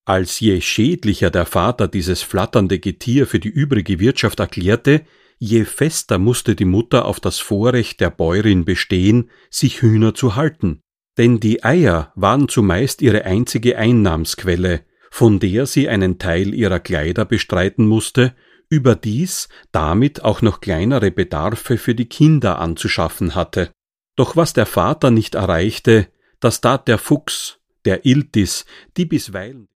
Als je schädlicher der Vater dieses flatternde Getier für die übrige Wirtschaft erklärte, je fester musste die Mutter auf das Vorrecht der Bäuerin bestehen, sich Hühner zu halten. Denn die Eier waren zumeist ihre einzige Einnahmsquelle, von der sie einen Teil ihrer Kleider bestreiten musste, überdies damit auch noch kleinere Bedarfe für die Kinder anzuschaffen hatte. Doch was der Vater nicht erreichte, das tat der Fuchs, der Iltis, die bisweilen